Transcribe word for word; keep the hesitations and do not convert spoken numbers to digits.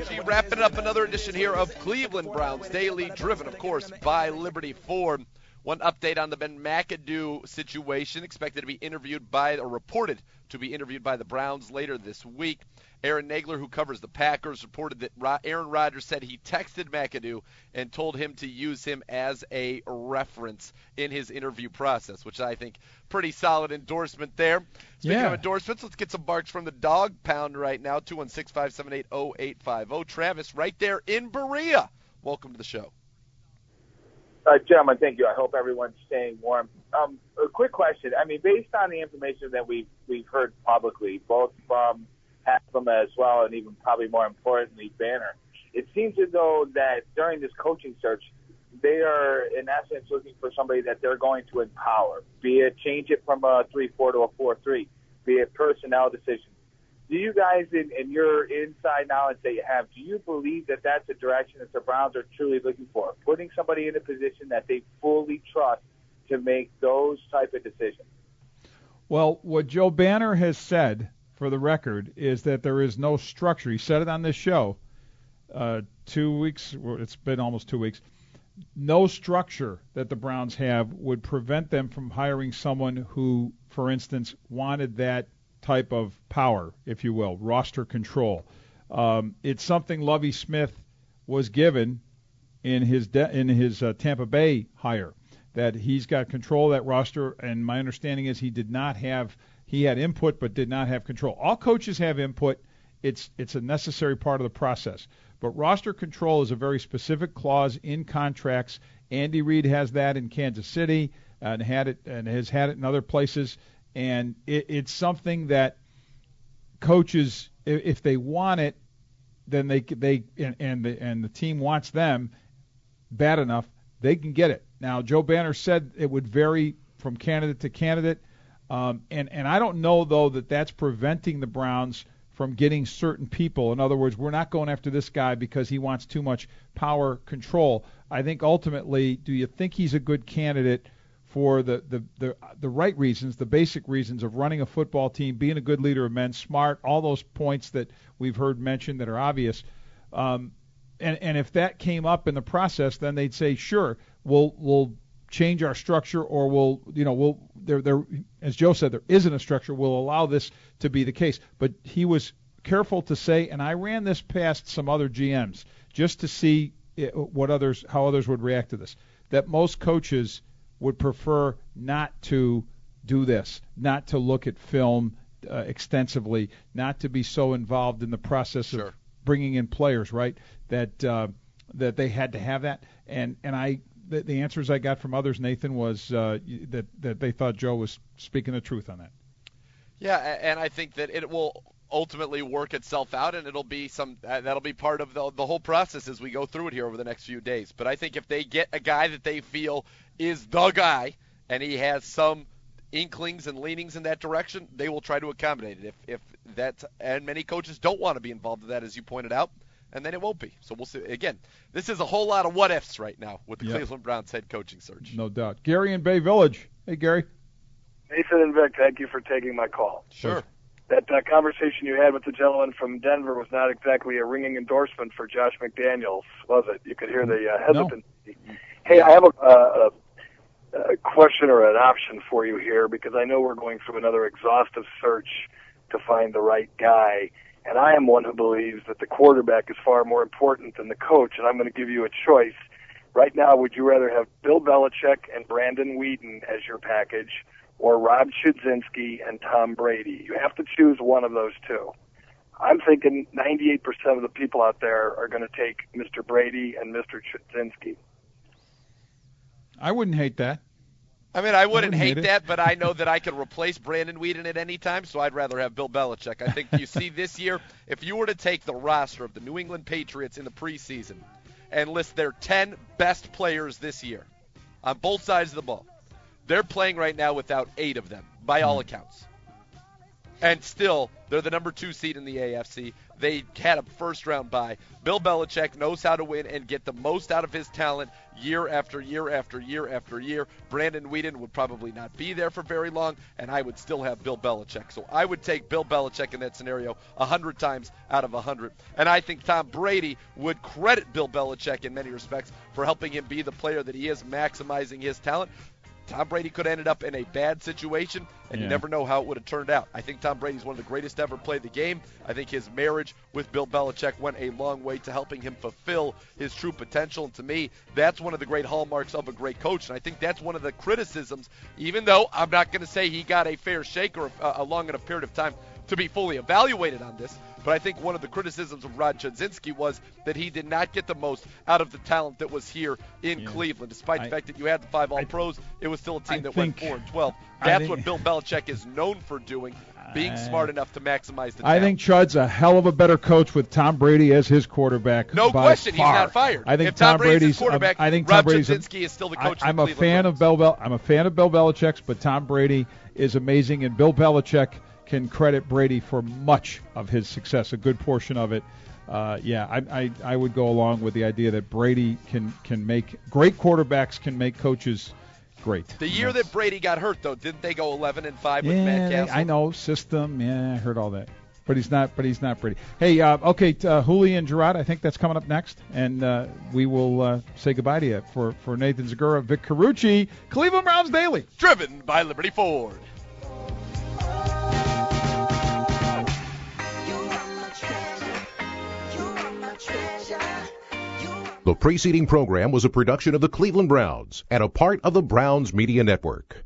G, wrapping up another edition here of Cleveland Browns Daily, driven, of course, by Liberty Ford. One update on the Ben McAdoo situation, expected to be interviewed by, or reported to be interviewed by the Browns later this week. Aaron Nagler, who covers the Packers, reported that Aaron Rodgers said he texted McAdoo and told him to use him as a reference in his interview process, which I think pretty solid endorsement there. Speaking yeah. of endorsements, let's get some barks from the Dog Pound right now, two one six, five seven eight, zero eight five zero. Travis, right there in Berea. Welcome to the show. Uh, gentlemen, thank you. I hope everyone's staying warm. Um, a quick question. I mean, based on the information that we've, we've heard publicly, both from Haslam as well, and even probably more importantly, Banner, it seems as though that during this coaching search, they are, in essence, looking for somebody that they're going to empower, be it change it from a three four to a four three, be it personnel decisions. Do you guys, in, in your inside knowledge that you have, do you believe that that's a direction that the Browns are truly looking for, putting somebody in a position that they fully trust to make those type of decisions? Well, what Joe Banner has said, for the record, is that there is no structure. He said it on this show uh, two weeks, well, it's been almost two weeks, no structure that the Browns have would prevent them from hiring someone who, for instance, wanted that type of power, if you will, roster control. Um, it's something Lovie Smith was given in his de- in his uh, Tampa Bay hire, that he's got control of that roster, and my understanding is he did not have he had input but did not have control. All coaches have input. It's it's a necessary part of the process. But roster control is a very specific clause in contracts. Andy Reid has that in Kansas City and had it and has had it in other places. And it, it's something that coaches, if they want it, then they they and, and the and the team wants them bad enough, they can get it. Now, Joe Banner said it would vary from candidate to candidate, um, and and I don't know though that that's preventing the Browns from getting certain people. In other words, we're not going after this guy because he wants too much power control. I think ultimately, do you think he's a good candidate for the, the, the, the right reasons, the basic reasons of running a football team, being a good leader of men, smart, all those points that we've heard mentioned that are obvious. Um, and, and if that came up in the process, then they'd say, sure, we'll we'll change our structure, or we'll, you know, we'll there there as Joe said, there isn't a structure. We'll allow this to be the case. But he was careful to say, and I ran this past some other G Ms just to see what others how others would react to this, that most coaches would prefer not to do this, not to look at film uh, extensively, not to be so involved in the process sure. of bringing in players, right? That uh, that they had to have that, and and I the, the answers I got from others, Nathan, was uh, that that they thought Joe was speaking the truth on that. Yeah, and I think that it will ultimately work itself out, and it'll be some uh, that'll be part of the the whole process as we go through it here over the next few days. But I think if they get a guy that they feel is the guy, and he has some inklings and leanings in that direction, they will try to accommodate it. If if that, and many coaches don't want to be involved in that, as you pointed out, and then it won't be. So we'll see. Again, this is a whole lot of what ifs right now with the yep. Cleveland Browns head coaching search. No doubt. Gary in Bay Village. Hey, Gary. Nathan and Vic, thank you for taking my call. Sure. That uh, conversation you had with the gentleman from Denver was not exactly a ringing endorsement for Josh McDaniels, was it? You could hear the uh, hesitancy. No. Hey, I have a, uh, a question or an option for you here, because I know we're going through another exhaustive search to find the right guy, and I am one who believes that the quarterback is far more important than the coach, and I'm going to give you a choice. Right now, would you rather have Bill Belichick and Brandon Weeden as your package, or Rob Chudzinski and Tom Brady? You have to choose one of those two. I'm thinking ninety-eight percent of the people out there are going to take Mister Brady and Mister Chudzinski. I wouldn't hate that. I mean, I wouldn't, I wouldn't hate, hate that, but I know that I could replace Brandon Weeden at any time, so I'd rather have Bill Belichick. I think you see this year, if you were to take the roster of the New England Patriots in the preseason and list their ten best players this year on both sides of the ball, they're playing right now without eight of them, by all accounts. And still, They're the number two seed in the A F C. They had a first-round bye. Bill Belichick knows how to win and get the most out of his talent year after year after year after year. Brandon Weeden would probably not be there for very long, and I would still have Bill Belichick. So I would take Bill Belichick in that scenario one hundred times out of one hundred. And I think Tom Brady would credit Bill Belichick in many respects for helping him be the player that he is, maximizing his talent. Tom Brady could have ended up in a bad situation, and yeah. you never know how it would have turned out. I think Tom Brady's one of the greatest to ever play the game. I think his marriage with Bill Belichick went a long way to helping him fulfill his true potential. And to me, that's one of the great hallmarks of a great coach. And I think that's one of the criticisms, even though I'm not going to say he got a fair shake or a, a long enough period of time to be fully evaluated on this. But I think one of the criticisms of Rod Chodzinski was that he did not get the most out of the talent that was here in yeah. Cleveland. Despite I, the fact that you had the five All-Pros, it was still a team I that think, went four and twelve. That's think, what Bill Belichick is known for doing, being uh, smart enough to maximize the talent. I think Chud's a hell of a better coach with Tom Brady as his quarterback. No question, far. he's not fired. I think if Tom, Tom Brady's, Brady's his quarterback, uh, I think Rod Tom Brady's Chodzinski is still the coach. I, I'm of the a fan Browns. of Bill. Bel- I'm a fan of Bill Belichick's, but Tom Brady is amazing, and Bill Belichick can credit Brady for much of his success, a good portion of it. Uh, yeah, I, I I would go along with the idea that Brady can can make great quarterbacks can make coaches great. The year that Brady got hurt, though, didn't they go eleven and five with yeah, Matt Castle? I know system. Yeah, I heard all that, but he's not. But he's not Brady. Hey, uh, okay, uh, Julian Gerard. I think that's coming up next, and uh, we will uh, say goodbye to you for for Nathan Zegura, Vic Carucci, Cleveland Browns Daily, driven by Liberty Ford. The preceding program was a production of the Cleveland Browns and a part of the Browns Media Network.